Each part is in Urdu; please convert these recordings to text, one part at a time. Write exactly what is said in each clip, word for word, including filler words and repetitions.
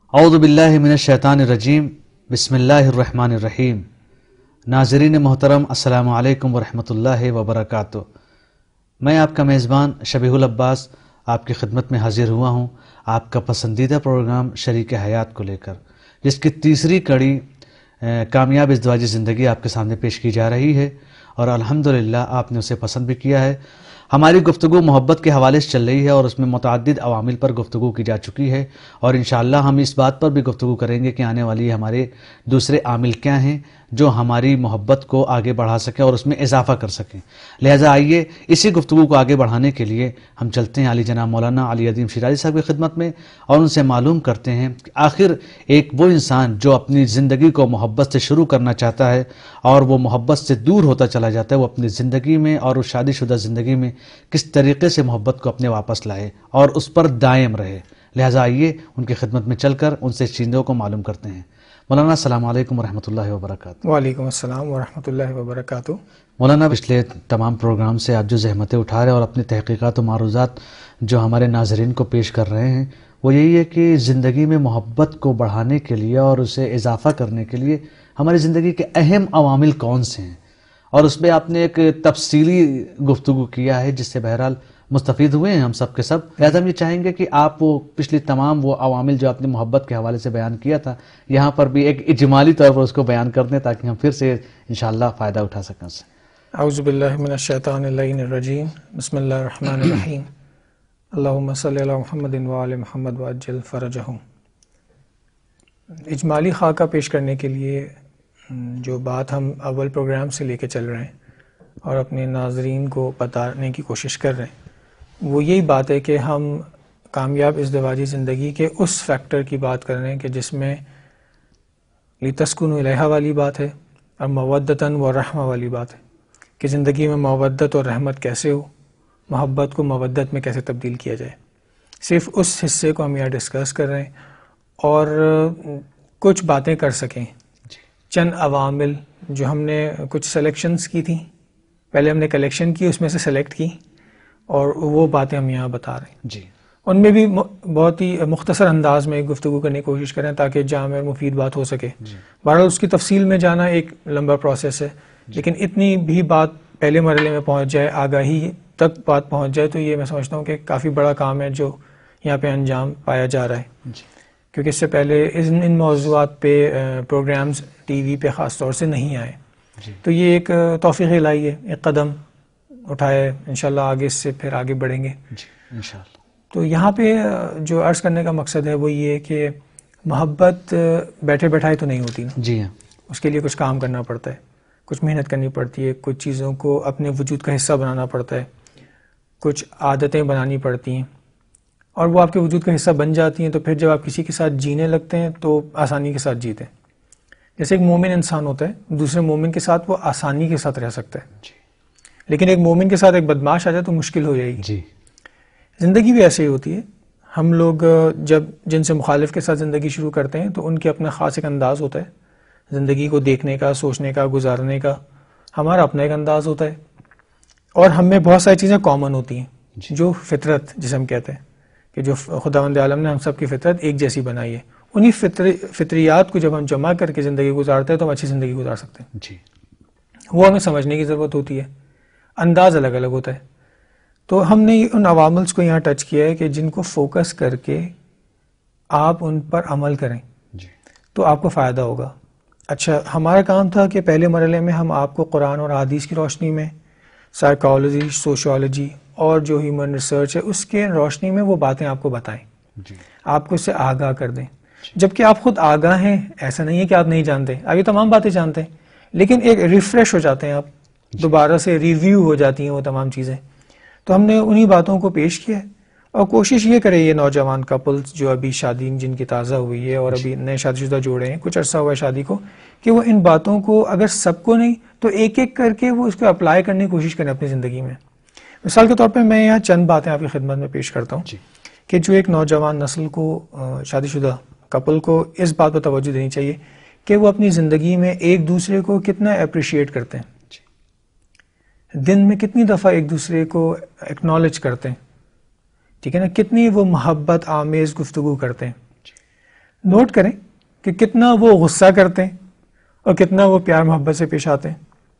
اعوذ باللہ من الشیطان الرجیم بسم اللہ الرحمن الرحیم۔ ناظرین محترم السلام علیکم ورحمۃ اللہ وبرکاتہ۔ میں آپ کا میزبان شبیح العباس آپ کی خدمت میں حاضر ہوا ہوں آپ کا پسندیدہ پروگرام شریک حیات کو لے کر، جس کی تیسری کڑی کامیاب ازدواجی زندگی آپ کے سامنے پیش کی جا رہی ہے، اور الحمدللہ آپ نے اسے پسند بھی کیا ہے۔ ہماری گفتگو محبت کے حوالے سے چل رہی ہے اور اس میں متعدد عوامل پر گفتگو کی جا چکی ہے، اور انشاءاللہ ہم اس بات پر بھی گفتگو کریں گے کہ آنے والی ہمارے دوسرے عامل کیا ہیں جو ہماری محبت کو آگے بڑھا سکیں اور اس میں اضافہ کر سکیں۔ لہٰذا آئیے اسی گفتگو کو آگے بڑھانے کے لیے ہم چلتے ہیں علی جناب مولانا علی عظیم شیرازی صاحب کی خدمت میں، اور ان سے معلوم کرتے ہیں کہ آخر ایک وہ انسان جو اپنی زندگی کو محبت سے شروع کرنا چاہتا ہے اور وہ محبت سے دور ہوتا چلا جاتا ہے، وہ اپنی زندگی میں اور اس شادی شدہ زندگی میں کس طریقے سے محبت کو اپنے واپس لائے اور اس پر دائم رہے۔ لہٰذا آئیے ان کی خدمت میں چل کر ان سے چیزوں کو معلوم کرتے ہیں۔ مولانا السلام علیکم ورحمۃ اللہ وبرکاتہ۔ وعلیکم السلام ورحمۃ اللہ وبرکاتہ۔ مولانا پچھلے تمام پروگرام سے آپ جو زحمتیں اٹھا رہے ہیں اور اپنی تحقیقات و معروضات جو ہمارے ناظرین کو پیش کر رہے ہیں، وہ یہی ہے کہ زندگی میں محبت کو بڑھانے کے لیے اور اسے اضافہ کرنے کے لیے ہماری زندگی کے اہم عوامل کون سے ہیں، اور اس میں آپ نے ایک تفصیلی گفتگو کیا ہے جس سے بہرحال مستفید ہوئے ہیں ہم سب کے سب۔ لہٰذا ہم یہ چاہیں گے کہ آپ وہ پچھلی تمام وہ عوامل جو آپ نے محبت کے حوالے سے بیان کیا تھا، یہاں پر بھی ایک اجمالی طور پر اس کو بیان کر دیں تاکہ ہم پھر سے انشاءاللہ فائدہ اٹھا سکیں اس سے۔ اعوذ باللہ من الشیطان اللعین الرجیم، بسم اللہ الرحمن الرحیم، اللہم صلی علی محمد وآل محمد وعجل فرجہم۔ اجمالی خاکہ پیش کرنے کے لیے جو بات ہم اول پروگرام سے لے کے چل رہے ہیں اور اپنے ناظرین کو بتانے کی کوشش کر رہے ہیں، وہ یہی بات ہے کہ ہم کامیاب ازدواجی زندگی کے اس فیکٹر کی بات کر رہے ہیں کہ جس میں لِتَسْكُنُوا إِلَيْهَا والی بات ہے اور مودتاً و رحمہ والی بات ہے کہ زندگی میں مودت اور رحمت کیسے ہو، محبت کو مودت میں کیسے تبدیل کیا جائے۔ صرف اس حصے کو ہم یہاں ڈسکس کر رہے ہیں اور کچھ باتیں کر سکیں، چند عوامل جو ہم نے کچھ سلیکشنز کی تھیں، پہلے ہم نے کلیکشن کی، اس میں سے سلیکٹ کی، اور وہ باتیں ہم یہاں بتا رہے ہیں۔ جی، ان میں بھی بہت ہی مختصر انداز میں گفتگو کرنے کی کوشش کریں تاکہ جامع اور مفید بات ہو سکے۔ بہرحال اس کی تفصیل میں جانا ایک لمبا پروسیس ہے، لیکن اتنی بھی بات پہلے مرحلے میں پہنچ جائے، آگاہی تک بات پہنچ جائے، تو یہ میں سمجھتا ہوں کہ کافی بڑا کام ہے جو یہاں پہ انجام پایا جا رہا ہے، کیونکہ اس سے پہلے ان ان موضوعات پہ پروگرامز ٹی وی پہ خاص طور سے نہیں آئے۔ تو یہ ایک توفیق الہی ہے، ایک قدم اٹھائے، انشاءاللہ آگے اس سے پھر آگے بڑھیں گے انشاءاللہ۔ تو یہاں پہ جو عرض کرنے کا مقصد ہے وہ یہ کہ محبت بیٹھے بیٹھائے تو نہیں ہوتی نا، جی ہاں، اس کے لیے کچھ کام کرنا پڑتا ہے، کچھ محنت کرنی پڑتی ہے، کچھ چیزوں کو اپنے وجود کا حصہ بنانا پڑتا ہے، کچھ عادتیں بنانی پڑتی ہیں، اور وہ آپ کے وجود کا حصہ بن جاتی ہیں، تو پھر جب آپ کسی کے ساتھ جینے لگتے ہیں تو آسانی کے ساتھ جیتے ہیں۔ جیسے ایک مومن انسان ہوتا ہے، دوسرے مومن کے ساتھ وہ آسانی کے ساتھ رہ سکتا ہے، لیکن ایک مومن کے ساتھ ایک بدماش آ جائے تو مشکل ہو جائے گی۔ جی، زندگی بھی ایسے ہی ہوتی ہے، ہم لوگ جب جن سے مخالف کے ساتھ زندگی شروع کرتے ہیں تو ان کے اپنا خاص ایک انداز ہوتا ہے زندگی کو دیکھنے کا، سوچنے کا، گزارنے کا، ہمارا اپنا ایک انداز ہوتا ہے، اور ہم میں بہت ساری چیزیں کامن ہوتی ہیں جو فطرت جسے ہم کہتے ہیں کہ جو خداوند عالم نے ہم سب کی فطرت ایک جیسی بنائی ہے، انہی فطری فطریات کو جب ہم جمع کر کے زندگی گزارتے ہیں تو ہم اچھی زندگی گزار سکتے ہیں۔ جی، وہ ہمیں سمجھنے کی ضرورت ہوتی ہے، انداز الگ الگ ہوتا ہے۔ تو ہم نے ان عواملس کو یہاں ٹچ کیا ہے کہ جن کو فوکس کر کے آپ ان پر عمل کریں تو آپ کو فائدہ ہوگا۔ اچھا، ہمارا کام تھا کہ پہلے مرحلے میں ہم آپ کو قرآن اور حدیث کی روشنی میں، سائیکالوجی، سوشیالوجی اور جو ہیومن ریسرچ ہے اس کے روشنی میں وہ باتیں آپ کو بتائیں، آپ کو اس سے آگاہ کر دیں، جبکہ آپ خود آگاہ ہیں، ایسا نہیں ہے کہ آپ نہیں جانتے، آپ یہ تمام باتیں جانتے ہیں، لیکن ایک ریفریش ہو جاتے ہیں، آپ دوبارہ سے ریویو ہو جاتی ہیں وہ تمام چیزیں۔ تو ہم نے انہی باتوں کو پیش کیا ہے، اور کوشش یہ کرے یہ نوجوان کپلز جو ابھی شادی جن کی تازہ ہوئی ہے اور ابھی نئے شادی شدہ جوڑے ہیں، کچھ عرصہ ہوا ہے شادی کو، کہ وہ ان باتوں کو اگر سب کو نہیں تو ایک ایک کر کے وہ اس کو اپلائی کرنے کی کوشش کریں اپنی زندگی میں۔ مثال کے طور پہ میں یہاں چند باتیں آپ کی خدمت میں پیش کرتا ہوں کہ جو ایک نوجوان نسل کو، شادی شدہ کپل کو اس بات پر توجہ دینی چاہیے کہ وہ اپنی زندگی میں ایک دوسرے کو کتنا اپریشیٹ کرتے ہیں، دن میں کتنی دفعہ ایک دوسرے کو ایکنالج کرتے ہیں، ٹھیک ہے نا، کتنی وہ محبت آمیز گفتگو کرتے ہیں۔ نوٹ کریں کہ کتنا وہ غصہ کرتے ہیں اور کتنا وہ پیار محبت سے پیش آتے ہیں.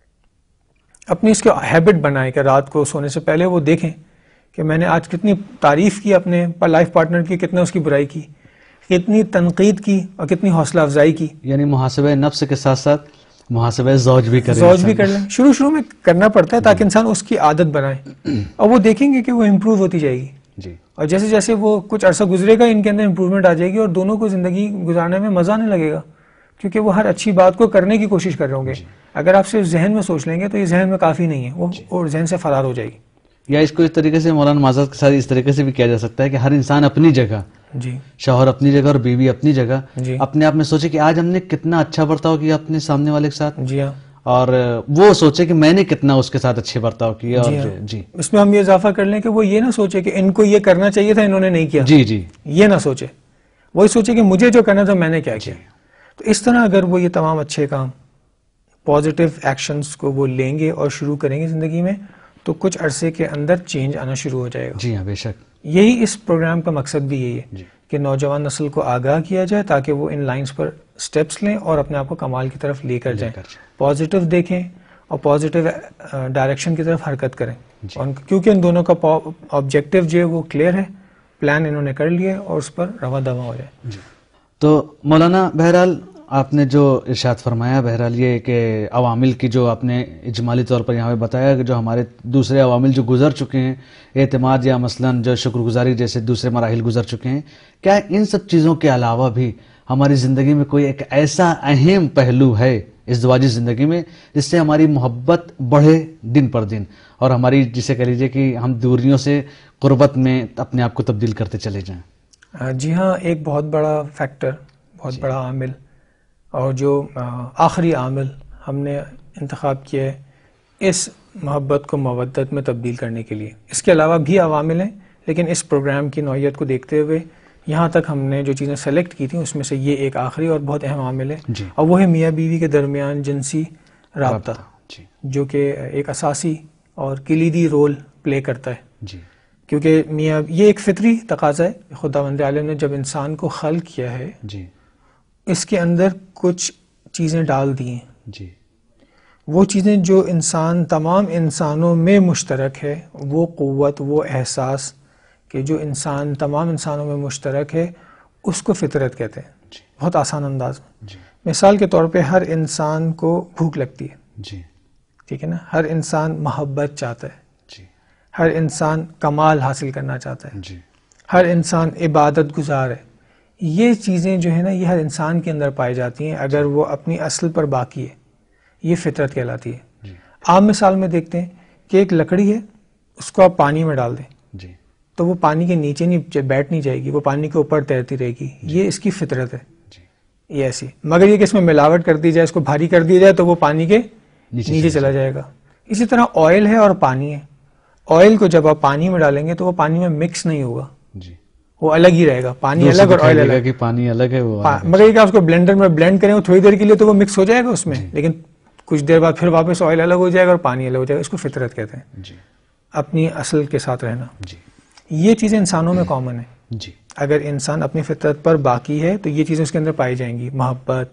اپنی اس کی ہیبٹ بنائیں کہ رات کو سونے سے پہلے وہ دیکھیں کہ میں نے آج کتنی تعریف کی اپنے لائف پارٹنر کی, کتنا اس کی برائی کی, کتنی تنقید کی اور کتنی حوصلہ افزائی کی. یعنی محاسبہ نفس کے ساتھ ساتھ محاسبہ زوج بھی کریں. زوج بھی کر لیں. شروع شروع میں کرنا پڑتا ہے تاکہ انسان اس کی عادت بنائے اور وہ دیکھیں گے کہ وہ امپروو ہوتی جائے گی جی. اور جیسے جیسے وہ کچھ عرصہ گزرے گا ان کے اندر امپروومنٹ آ جائے گی اور دونوں کو زندگی گزارنے میں مزہ آنے لگے گا, کیونکہ وہ ہر اچھی بات کو کرنے کی کوشش کر رہے ہوں گے. اگر آپ صرف ذہن میں سوچ لیں گے تو یہ ذہن میں کافی نہیں ہے, وہ اور ذہن سے فرار ہو جائے گی. یا اس کو اس طریقے سے مولانا معذرت کے ساتھ اس طریقے سے بھی کیا جا سکتا ہے کہ ہر انسان اپنی جگہ, جی شوہر اپنی جگہ اور بیوی اپنی جگہ, جی اپنے آپ میں سوچے کہ آج ہم نے کتنا اچھا برتاؤ کیا اپنے سامنے والے کے ساتھ, جی ہاں, اور وہ سوچے کہ میں نے کتنا اس کے ساتھ اچھے برتاؤ کیا. اور جی, ہاں. جی اس میں ہم یہ اضافہ کر لیں کہ وہ یہ نہ سوچے کہ ان کو یہ کرنا چاہیے تھا انہوں نے نہیں کیا, جی جی یہ نہ سوچے, وہی سوچے کہ مجھے جو کرنا تھا میں نے کیا کیا. تو اس طرح اگر وہ یہ تمام اچھے کام پازیٹیو ایکشنز کو وہ لیں گے اور شروع کریں گے زندگی میں تو کچھ عرصے کے اندر چینج آنا شروع ہو جائے گا. جی ہاں بے شک. یہی اس پروگرام کا مقصد بھی یہی ہے جی. کہ نوجوان نسل کو آگاہ کیا جائے تاکہ وہ ان لائنز پر سٹیپس لیں اور اپنے آپ کو کمال کی طرف لے کر جائیں, پازیٹیو دیکھیں اور پازیٹیو ڈائریکشن کی طرف حرکت کریں. جی. اور کیونکہ ان دونوں کا آبجیکٹیو جو ہے وہ کلیئر ہے, پلان انہوں نے کر لیا اور اس پر رواں دواں ہو جائے. جی. تو مولانا بہرحال آپ نے جو ارشاد فرمایا, بہرحال یہ کہ عوامل کی جو آپ نے اجمالی طور پر یہاں پہ بتایا کہ جو ہمارے دوسرے عوامل جو گزر چکے ہیں, اعتماد یا مثلاً جو شکر گزاری جیسے دوسرے مراحل گزر چکے ہیں, کیا ان سب چیزوں کے علاوہ بھی ہماری زندگی میں کوئی ایک ایسا اہم پہلو ہے ازدواجی زندگی میں جس سے ہماری محبت بڑھے دن پر دن اور ہماری جسے کہہ لیجیے کہ ہم دوریوں سے قربت میں اپنے آپ کو تبدیل کرتے چلے جائیں؟ جی ہاں, ایک بہت بڑا فیکٹر, بہت بڑا عامل اور جو آخری عامل ہم نے انتخاب کیا ہے اس محبت کو مودت میں تبدیل کرنے کے لیے. اس کے علاوہ بھی عوامل ہیں لیکن اس پروگرام کی نوعیت کو دیکھتے ہوئے یہاں تک ہم نے جو چیزیں سلیکٹ کی تھیں اس میں سے یہ ایک آخری اور بہت اہم عامل ہے جی. اور وہ ہے میاں بیوی کے درمیان جنسی رابطہ, جی. جو کہ ایک اساسی اور کلیدی رول پلے کرتا ہے. جی. کیونکہ میاں یہ ایک فطری تقاضا ہے, خداوند عالم نے جب انسان کو خلق کیا ہے جی اس کے اندر کچھ چیزیں ڈال دی ہیں. جی. وہ چیزیں جو انسان تمام انسانوں میں مشترک ہے, وہ قوت, وہ احساس کہ جو انسان تمام انسانوں میں مشترک ہے اس کو فطرت کہتے ہیں. جی. بہت آسان انداز میں. جی. مثال کے طور پہ ہر انسان کو بھوک لگتی ہے, جی. ٹھیک ہے نا. ہر انسان محبت چاہتا ہے. جی. ہر انسان کمال حاصل کرنا چاہتا ہے. جی. ہر انسان عبادت گزار ہے. یہ چیزیں جو ہے نا یہ ہر انسان کے اندر پائی جاتی ہیں اگر وہ اپنی اصل پر باقی ہے. یہ فطرت کہلاتی ہے. جی. عام مثال میں دیکھتے ہیں کہ ایک لکڑی ہے, اس کو آپ پانی میں ڈال دیں جی. تو وہ پانی کے نیچے نہیں بیٹھ نہیں جائے گی, وہ پانی کے اوپر تیرتی رہے گی. یہ اس کی فطرت ہے. جی. یہ ایسی. مگر یہ کہ اس میں ملاوٹ کر دی جائے, اس کو بھاری کر دیا جائے تو وہ پانی کے نیچے چلا جائے گا. اسی طرح آئل ہے اور پانی ہے. آئل کو جب آپ پانی میں ڈالیں گے تو وہ پانی میں مکس نہیں ہوگا, جی. وہ الگ ہی رہے گا. پانی الگ اور آئل الگ. پانی الگ ہے وہ, مگر یہ کہ اس کو بلینڈر میں بلینڈ کریں تھوڑی دیر کے لیے تو وہ مکس ہو جائے گا اس میں, لیکن کچھ دیر بعد پھر واپس آئل الگ ہو جائے گا اور پانی الگ ہو جائے گا. اس کو فطرت کہتے ہیں. جی. اپنی اصل کے ساتھ رہنا. جی. یہ چیزیں انسانوں میں کامن ہیں. جی. اگر انسان اپنی فطرت پر باقی ہے تو یہ چیزیں اس کے اندر پائی جائیں گی. محبت,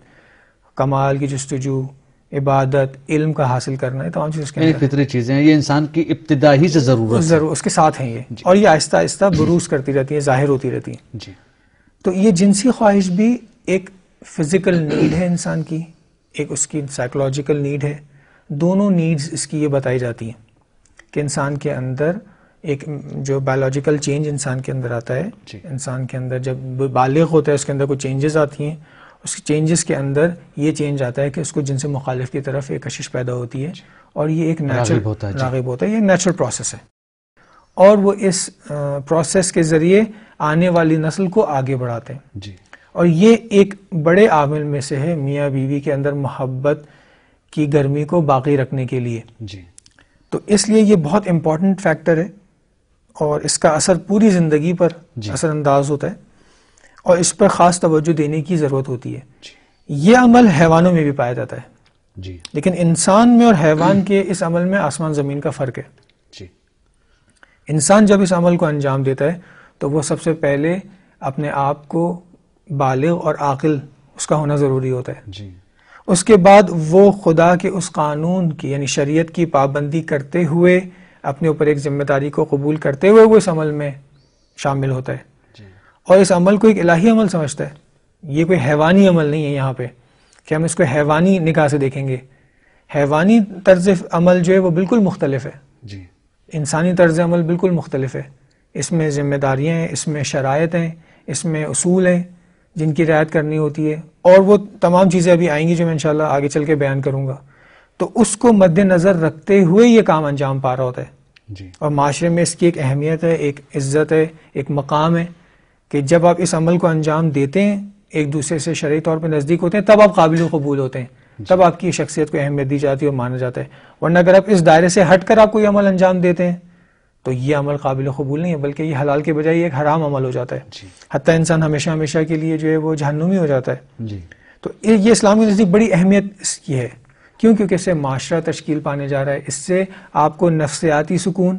کمال کی جستجو, عبادت, علم کا حاصل کرنا, یہ تمام چیزیں اس کے اندر فطری چیزیں ہیں. یہ انسان کی ابتدا ہی سے ضرورت ضرور اس کے ساتھ ہیں یہ. جی. اور یہ آہستہ آہستہ بروز کرتی رہتی ہیں, ظاہر ہوتی رہتی ہیں. جی. تو یہ جنسی خواہش بھی ایک فزیکل نیڈ ہے انسان کی, ایک اس کی سائیکولوجیکل نیڈ ہے. دونوں نیڈز اس کی یہ بتائی جاتی ہیں کہ انسان کے اندر ایک جو بایولوجیکل چینج انسان کے اندر آتا ہے. جی. انسان کے اندر جب بالغ ہوتا ہے اس کے اندر کوئی چینجز آتی ہیں. اس چینجز کے اندر یہ چینج آتا ہے کہ اس کو جنس مخالف کی طرف ایک کشش پیدا ہوتی ہے, اور یہ ایک نیچرل ہوتا ہے. جی. راغب ہوتا ہے. یہ نیچرل پروسیس ہے, اور وہ اس پروسیس کے ذریعے آنے والی نسل کو آگے بڑھاتے ہیں. جی. اور یہ ایک بڑے عامل میں سے ہے میاں بیوی کے اندر محبت کی گرمی کو باقی رکھنے کے لیے. جی. تو اس لیے یہ بہت امپورٹنٹ فیکٹر ہے اور اس کا اثر پوری زندگی پر جی. اثر انداز ہوتا ہے اور اس پر خاص توجہ دینے کی ضرورت ہوتی ہے. جی. یہ عمل حیوانوں میں بھی پایا جاتا ہے. جی. لیکن انسان میں اور حیوان کے اس عمل میں آسمان زمین کا فرق ہے. جی. انسان جب اس عمل کو انجام دیتا ہے تو وہ سب سے پہلے اپنے آپ کو بالغ اور عاقل اس کا ہونا ضروری ہوتا ہے. جی. اس کے بعد وہ خدا کے اس قانون کی یعنی شریعت کی پابندی کرتے ہوئے اپنے اوپر ایک ذمہ داری کو قبول کرتے ہوئے وہ اس عمل میں شامل ہوتا ہے. جی. اور اس عمل کو ایک الہی عمل سمجھتا ہے. یہ کوئی حیوانی عمل نہیں ہے یہاں پہ کہ ہم اس کو حیوانی نگاہ سے دیکھیں گے. حیوانی طرز عمل جو ہے وہ بالکل مختلف ہے. جی. انسانی طرز عمل بالکل مختلف ہے. اس میں ذمہ داریاں ہیں, اس میں شرائط ہیں, اس میں اصول ہیں جن کی رعایت کرنی ہوتی ہے, اور وہ تمام چیزیں ابھی آئیں گی جو میں انشاءاللہ آگے چل کے بیان کروں گا. تو اس کو مد نظر رکھتے ہوئے یہ کام انجام پا رہا ہوتا ہے. جی. اور معاشرے میں اس کی ایک اہمیت ہے, ایک عزت ہے, ایک مقام ہے کہ جب آپ اس عمل کو انجام دیتے ہیں, ایک دوسرے سے شرعی طور پہ نزدیک ہوتے ہیں, تب آپ قابل قبول ہوتے ہیں, تب آپ کی شخصیت کو اہمیت دی جاتی ہے اور مانا جاتا ہے. ورنہ اگر آپ اس دائرے سے ہٹ کر آپ کوئی عمل انجام دیتے ہیں تو یہ عمل قابل قبول نہیں ہے, بلکہ یہ حلال کے بجائے ایک حرام عمل ہو جاتا ہے. جی. حتیٰ انسان ہمیشہ ہمیشہ کے لیے جو ہے وہ جہنمی ہو جاتا ہے. جی. تو یہ اسلام کے نزدیک بڑی اہمیت اس کی ہے. کیوں؟ کیونکہ اس سے معاشرہ تشکیل پانے جا رہا ہے. اس سے آپ کو نفسیاتی سکون,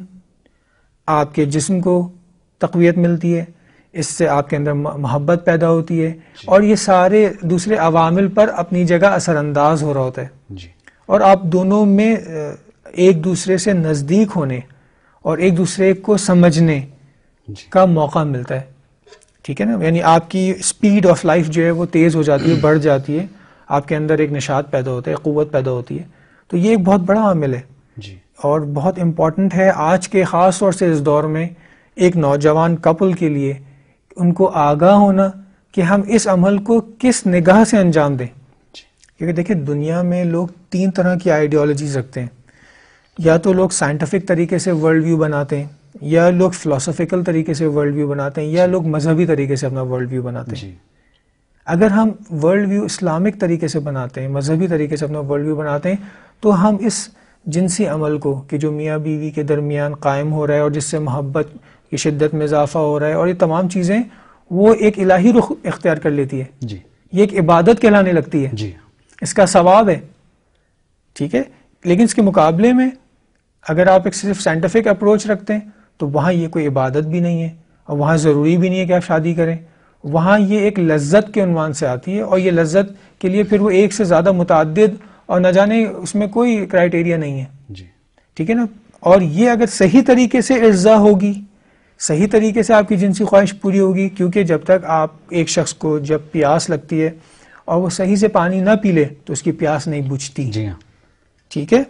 آپ کے جسم کو تقویت ملتی ہے, اس سے آپ کے اندر محبت پیدا ہوتی ہے, اور یہ سارے دوسرے عوامل پر اپنی جگہ اثر انداز ہو رہا ہوتا ہے. جی. اور آپ دونوں میں ایک دوسرے سے نزدیک ہونے اور ایک دوسرے کو سمجھنے کا موقع ملتا ہے. ٹھیک ہے نا, یعنی آپ کی سپیڈ آف لائف جو ہے وہ تیز ہو جاتی ہے, بڑھ جاتی ہے, آپ کے اندر ایک نشاط پیدا ہوتا ہے, قوت پیدا ہوتی ہے. تو یہ ایک بہت بڑا عامل ہے. جی. اور بہت امپورٹنٹ ہے آج کے خاص طور سے اس دور میں ایک نوجوان کپل کے لیے ان کو آگاہ ہونا کہ ہم اس عمل کو کس نگاہ سے انجام دیں. کیونکہ دیکھیں دنیا میں لوگ تین طرح کی آئیڈیالوجیز رکھتے ہیں. یا تو لوگ سائنٹیفک طریقے سے ورلڈ ویو بناتے ہیں, یا لوگ فلسفیکل طریقے سے ورلڈ ویو بناتے ہیں, یا لوگ مذہبی طریقے سے اپنا ورلڈ ویو بناتے ہیں. جی. اگر ہم ورلڈ ویو اسلامک طریقے سے بناتے ہیں, مذہبی طریقے سے اپنا ورلڈ ویو بناتے ہیں, تو ہم اس جنسی عمل کو کہ جو میاں بیوی کے درمیان قائم ہو رہا ہے اور جس سے محبت کی شدت میں اضافہ ہو رہا ہے, اور یہ تمام چیزیں وہ ایک الہی رخ اختیار کر لیتی ہے. جی. یہ ایک عبادت کہلانے لگتی ہے. جی. اس کا ثواب ہے. ٹھیک ہے, لیکن اس کے مقابلے میں اگر آپ ایک صرف سائنٹیفک اپروچ رکھتے ہیں تو وہاں یہ کوئی عبادت بھی نہیں ہے, اور وہاں ضروری بھی نہیں ہے کہ آپ شادی کریں. وہاں یہ ایک لذت کے عنوان سے آتی ہے, اور یہ لذت کے لیے پھر وہ ایک سے زیادہ متعدد, اور نہ جانے اس میں کوئی کرائیٹیریا نہیں ہے. جی. ٹھیک ہے نا. اور یہ اگر صحیح طریقے سے ارضا ہوگی, صحیح طریقے سے آپ کی جنسی خواہش پوری ہوگی, کیونکہ جب تک آپ ایک شخص کو جب پیاس لگتی ہے اور وہ صحیح سے پانی نہ پی لے تو اس کی پیاس نہیں بجھتی. جی ہاں. ٹھیک ہے.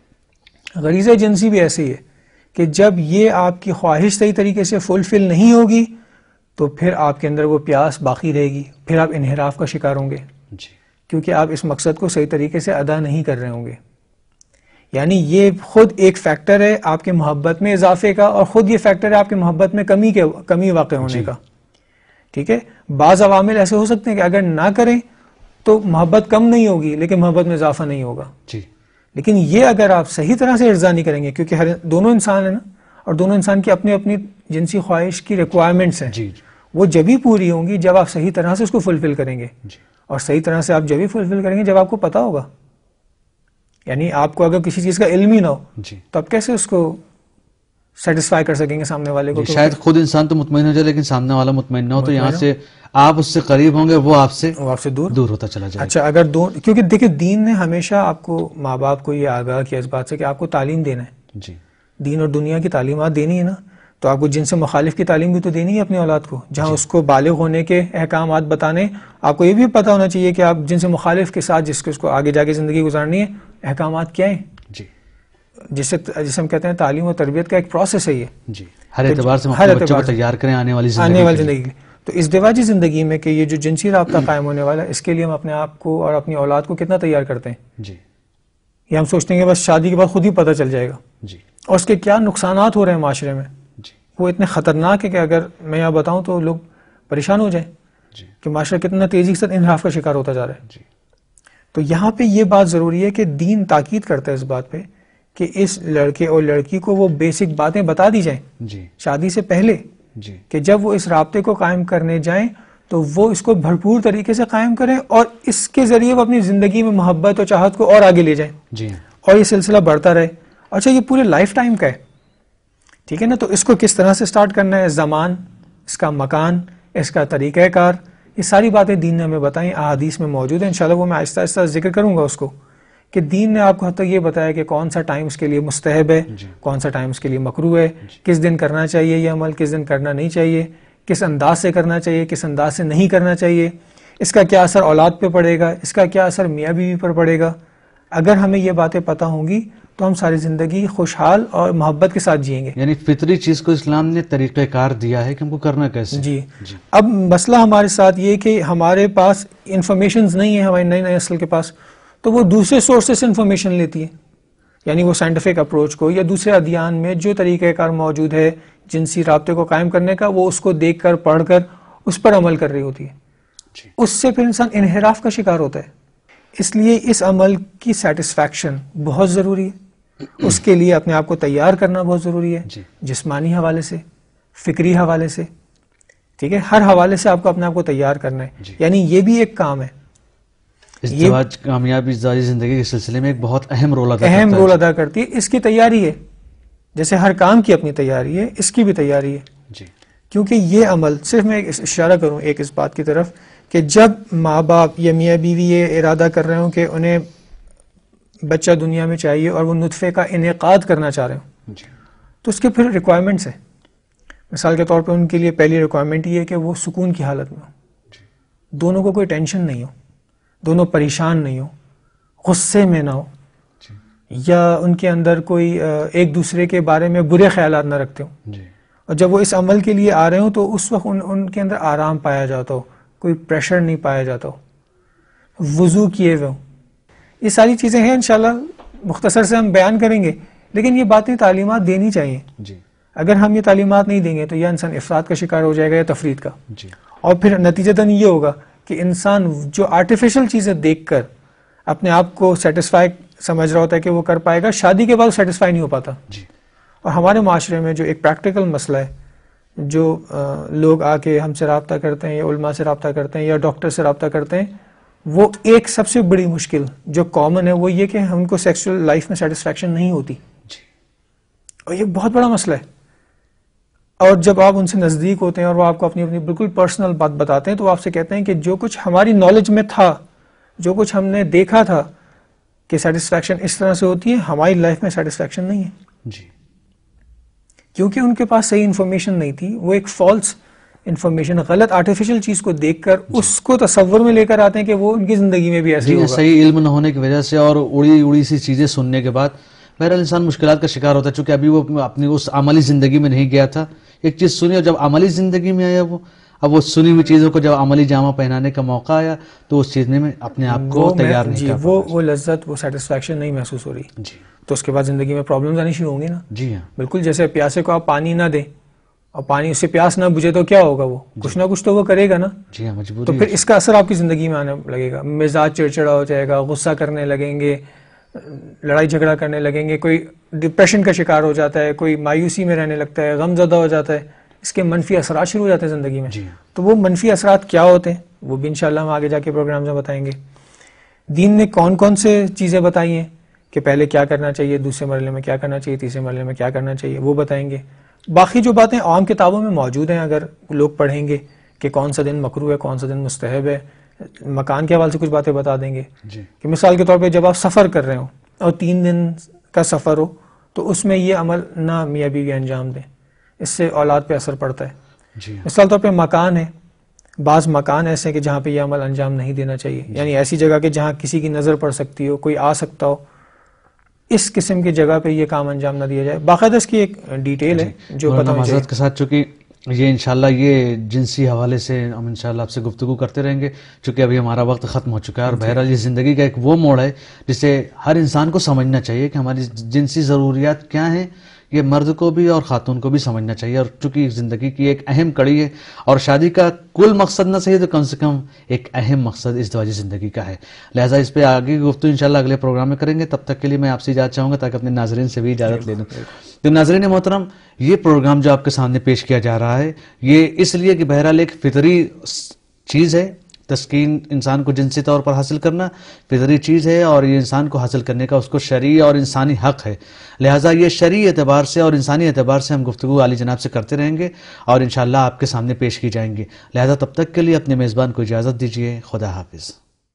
غریزہ جنسی بھی ایسے ہی ہے کہ جب یہ آپ کی خواہش صحیح طریقے سے فلفل نہیں ہوگی تو پھر آپ کے اندر وہ پیاس باقی رہے گی, پھر آپ انحراف کا شکار ہوں گے. جی. کیونکہ آپ اس مقصد کو صحیح طریقے سے ادا نہیں کر رہے ہوں گے. یعنی یہ خود ایک فیکٹر ہے آپ کے محبت میں اضافے کا, اور خود یہ فیکٹر ہے آپ کے محبت میں کمی کے کمی واقع ہونے جی. کا. ٹھیک ہے. بعض عوامل ایسے ہو سکتے ہیں کہ اگر نہ کریں تو محبت کم نہیں ہوگی لیکن محبت میں اضافہ نہیں ہوگا. جی. لیکن یہ اگر آپ صحیح طرح سے ارضا نہیں کریں گے, کیونکہ ہر دونوں انسان ہیں نا, اور دونوں انسان کی اپنی اپنی جنسی خواہش کی ریکوائرمنٹس ہیں. جی. وہ جب ہی پوری ہوں گی جب آپ صحیح طرح سے اس کو فلفل کریں گے. جی. اور صحیح طرح سے آپ جب ہی فلفل کریں گے جب آپ کو پتا ہوگا. یعنی آپ کو اگر کسی چیز کا علم ہی نہ ہو جی. تو آپ کیسے اس کو سیٹسفائی کر سکیں گے سامنے والے کو. جی. شاید خود انسان تو مطمئن ہو جائے لیکن سامنے والا مطمئن نہ ہو, تو یہاں سے آپ اس سے قریب ہوں گے, وہ آپ سے وہ آپ سے دور دور ہوتا چلا جائے. اچھا, اگر دو, کیونکہ دیکھیں دین نے ہمیشہ آپ کو, ماں باپ کو یہ آگاہ کیا اس بات سے کہ آپ کو تعلیم دینا ہے. جی. دین اور دنیا کی تعلیمات دینی ہے نا, تو آپ کو جن سے مخالف کی تعلیم بھی تو دینی ہے اپنی اولاد کو, جہاں جی. اس کو بالغ ہونے کے احکامات بتانے. آپ کو یہ بھی پتہ ہونا چاہیے کہ آپ جن سے مخالف کے ساتھ جس کو اس کو آگے جا کے زندگی گزارنی ہے احکامات کیا ہیں. جی. جسے جسے ہم کہتے ہیں تعلیم و تربیت کا ایک پروسیس ہے یہ. جی. ہر اعتبار سے ہر بچوں کو تیار کریں آنے والی زندگی آنے والی زندگی. تو اس ازدواجی زندگی میں کہ یہ جو جنسی رابطہ قائم ہونے والا ہے, اس کے لیے ہم اپنے آپ کو اور اپنی اولاد کو کتنا تیار کرتے ہیں. جی. یہ ہم سوچتے ہیں کہ بس شادی کے بعد خود ہی پتہ چل جائے گا. جی. اور اس کے کیا نقصانات ہو رہے ہیں معاشرے میں. جی. وہ اتنے خطرناک ہے کہ اگر میں یہاں بتاؤں تو لوگ پریشان ہو جائیں. جی. کہ معاشرہ کتنا تیزی کے ساتھ انحراف کا شکار ہوتا جا رہا ہے. جی. تو یہاں پہ یہ بات ضروری ہے کہ دین تاکید کرتا ہے اس بات پہ کہ اس لڑکے اور لڑکی کو وہ بیسک باتیں بتا دی جائیں جی. شادی سے پہلے, جی. کہ جب وہ اس رابطے کو قائم کرنے جائیں تو وہ اس کو بھرپور طریقے سے قائم کریں, اور اس کے ذریعے وہ اپنی زندگی میں محبت اور چاہت کو اور آگے لے جائیں. جی. اور یہ سلسلہ بڑھتا رہے. اچھا, یہ پورے لائف ٹائم کا ہے. ٹھیک ہے نا. تو اس کو کس طرح سے سٹارٹ کرنا ہے, زمان, اس کا مکان, اس کا طریقہ کار, یہ ساری باتیں دین نے ہمیں بتائیں، احادیث میں موجود ہیں. انشاءاللہ وہ میں آہستہ آہستہ ذکر کروں گا اس کو، کہ دین نے آپ کو حتی یہ بتایا کہ کون سا ٹائم اس کے لیے مستحب ہے، کون سا ٹائم اس کے لیے مکروہ ہے، کس دن کرنا چاہیے یہ عمل، کس دن کرنا نہیں چاہیے، کس انداز سے کرنا چاہیے، کس انداز سے نہیں کرنا چاہیے، اس کا کیا اثر اولاد پہ پڑے گا، اس کا کیا اثر میاں بیوی پر پڑے گا. اگر ہمیں یہ باتیں پتہ ہوں گی تو ہم ساری زندگی خوشحال اور محبت کے ساتھ جئیں گے. یعنی فطری چیز کو اسلام نے طریقہ کار دیا ہے کہ ہم کو کرنا کیسے. جی اب مسئلہ ہمارے ساتھ یہ کہ ہمارے پاس انفارمیشنز نہیں ہے، ہماری نئی نئی نسل کے پاس، تو وہ دوسرے سورسز سے انفارمیشن لیتی ہے. یعنی وہ سائنٹیفک اپروچ کو یا دوسرے ادیان میں جو طریقہ کار موجود ہے جنسی رابطے کو قائم کرنے کا، وہ اس کو دیکھ کر پڑھ کر اس پر عمل کر رہی ہوتی ہے. اس سے پھر انسان انحراف کا شکار ہوتا ہے. اس لیے اس عمل کی سیٹسفیکشن بہت ضروری ہے، اس کے لیے اپنے آپ کو تیار کرنا بہت ضروری ہے، جسمانی حوالے سے، فکری حوالے سے، ٹھیک ہے، ہر حوالے سے آپ کو اپنے آپ کو تیار کرنا ہے. یعنی یہ بھی ایک کام ہے. ازدواج کامیابی ازدواجی زندگی کے سلسلے میں ایک بہت اہم رول ادا اہم رول ادا کرتی ہے. اس کی تیاری ہے، جیسے ہر کام کی اپنی تیاری ہے، اس کی بھی تیاری ہے. جی کیونکہ یہ عمل، صرف میں اشارہ کروں ایک اس بات کی طرف کہ جب ماں باپ یا میاں بیوی یہ ارادہ کر رہے ہوں کہ انہیں بچہ دنیا میں چاہیے اور وہ نطفے کا انعقاد کرنا چاہ رہے ہوں، تو اس کے پھر ریکوائرمنٹس ہیں. مثال کے طور پہ ان کے لیے پہلی ریکوائرمنٹ یہ ہے کہ وہ سکون کی حالت میں ہو، دونوں کو کوئی ٹینشن نہیں ہو، دونوں پریشان نہیں ہو، غصے میں نہ ہو، یا ان کے اندر کوئی ایک دوسرے کے بارے میں برے خیالات نہ رکھتے ہوں. اور جب وہ اس عمل کے لیے آ رہے ہوں تو اس وقت ان, ان کے اندر آرام پایا جاتا ہو، کوئی پریشر نہیں پایا جاتا ہو، وضو کیے ہوئے ہوں. یہ ساری چیزیں ہیں، انشاءاللہ مختصر سے ہم بیان کریں گے، لیکن یہ باتیں تعلیمات دینی چاہیے. جی اگر ہم یہ تعلیمات نہیں دیں گے تو یا انسان افراد کا شکار ہو جائے گا یا تفرید کا. جی اور پھر نتیجتاً یہ ہوگا کہ انسان جو آرٹیفیشل چیزیں دیکھ کر اپنے آپ کو سیٹسفائی سمجھ رہا ہوتا ہے کہ وہ کر پائے گا، شادی کے بعد سیٹسفائی نہیں ہو پاتا. جی اور ہمارے معاشرے میں جو ایک پریکٹیکل مسئلہ ہے، جو لوگ آ کے ہم سے رابطہ کرتے ہیں یا علماء سے رابطہ کرتے ہیں یا ڈاکٹر سے رابطہ کرتے ہیں، وہ ایک سب سے بڑی مشکل جو کامن ہے وہ یہ کہ ہم کو سیکسول لائف میں سیٹسفیکشن نہیں ہوتی. اور یہ بہت بڑا مسئلہ ہے. اور جب آپ ان سے نزدیک ہوتے ہیں اور وہ آپ کو اپنی اپنی بالکل پرسنل بات بتاتے ہیں تو وہ آپ سے کہتے ہیں کہ جو کچھ ہماری نالج میں تھا، جو کچھ ہم نے دیکھا تھا کہ سیٹسفیکشن اس طرح سے ہوتی ہے، ہماری لائف میں سیٹسفیکشن نہیں ہے. جی کیونکہ ان کے پاس صحیح انفارمیشن نہیں تھی. وہ ایک فالس انفارمیشن، غلط آرٹیفیشل چیز کو دیکھ کر اس کو تصور میں لے کر آتے ہیں کہ وہ ان کی زندگی میں بھی ایسے ہی ہوگا. صحیح علم نہ ہونے کی وجہ سے اور اڑی اڑی سی چیزیں سننے کے بعد بہرحال انسان مشکلات کا شکار ہوتا ہے، چونکہ ابھی وہ اپنی اس عملی زندگی میں نہیں گیا تھا. ایک چیز سنی اور جب عملی زندگی میں آیا وہ، اب وہ سنی ہوئی چیزوں کو جب عملی جامہ پہنانے کا موقع آیا تو اس چیز میں اپنے آپ کو تیار نہیں کر پایا. وہ وہ لذت، وہ سیٹسفیکشن نہیں محسوس ہو رہی. جی تو اس کے بعد زندگی میں پرابلمز آنی شروع ہوں گی نا. جی ہاں بالکل. جیسے پیاسے کو آپ پانی نہ دیں اور پانی اس سے پیاس نہ بجھے تو کیا ہوگا، وہ کچھ نہ کچھ تو وہ کرے گا نا. جی ہاں مجبوری. تو پھر اس کا اثر آپ کی زندگی میں آنے لگے گا. مزاج چڑچڑا ہو جائے گا، غصہ کرنے لگیں گے، لڑائی جھگڑا کرنے لگیں گے، کوئی ڈپریشن کا شکار ہو جاتا ہے، کوئی مایوسی میں رہنے لگتا ہے، غم زدہ ہو جاتا ہے. اس کے منفی اثرات شروع ہو جاتے ہیں زندگی میں. جی تو وہ منفی اثرات کیا ہوتے ہیں وہ بھی انشاءاللہ ہم آگے جا کے پروگرام میں بتائیں گے. دین نے کون کون سے چیزیں بتائی ہیں کہ پہلے کیا کرنا چاہیے، دوسرے مرحلے میں کیا کرنا چاہیے، تیسرے مرحلے میں کیا کرنا چاہیے، وہ بتائیں گے. باقی جو باتیں عام کتابوں میں موجود ہیں اگر لوگ پڑھیں گے کہ کون سا دن مکروہ ہے، کون سا دن مستحب ہے، مکان کے حوالے سے کچھ باتیں بتا دیں گے. جی کہ مثال کے طور پہ جب آپ سفر کر رہے ہو اور تین دن کا سفر ہو تو اس میں یہ عمل نہ میاں بیوی انجام دیں، اس سے اولاد پہ اثر پڑتا ہے. جی مثال طور پہ مکان ہے، بعض مکان ایسے ہیں کہ جہاں پہ یہ عمل انجام نہیں دینا چاہیے. یعنی ایسی جگہ کہ جہاں کسی کی نظر پڑ سکتی ہو، کوئی آ سکتا ہو، اس قسم کی جگہ پہ یہ کام انجام نہ دیا جائے. باقاعدہ اس کی ایک ڈیٹیل ہے جو پتہ ہونی چاہیے. کے ساتھ چونکہ یہ انشاءاللہ یہ جنسی حوالے سے ہم انشاءاللہ آپ سے گفتگو کرتے رہیں گے، چونکہ ابھی ہمارا وقت ختم ہو چکا ہے. اور بہرحال یہ زندگی کا ایک وہ موڑ ہے جسے ہر انسان کو سمجھنا چاہیے کہ ہماری جنسی ضروریات کیا ہیں. یہ مرد کو بھی اور خاتون کو بھی سمجھنا چاہیے. اور چونکہ زندگی کی ایک اہم کڑی ہے اور شادی کا کل مقصد نہ صحیح تو کم سے کم ایک اہم مقصد ازدواجی زندگی کا ہے. لہٰذا اس پہ آگے گفتگو انشاءاللہ اگلے پروگرام میں کریں گے. تب تک کے لیے میں آپ سے اجازت چاہوں گا تاکہ اپنے ناظرین سے بھی اجازت لے لوں. تو ناظرین محترم، یہ پروگرام جو آپ کے سامنے پیش کیا جا رہا ہے یہ اس لیے کہ بہرحال ایک فطری چیز ہے، تسکین انسان کو جنسی طور پر حاصل کرنا فطری چیز ہے، اور یہ انسان کو حاصل کرنے کا اس کو شرعی اور انسانی حق ہے، لہٰذا یہ شرعی اعتبار سے اور انسانی اعتبار سے ہم گفتگو عالی جناب سے کرتے رہیں گے اور انشاءاللہ آپ کے سامنے پیش کی جائیں گے، لہٰذا تب تک کے لیے اپنے میزبان کو اجازت دیجیے۔ خدا حافظ۔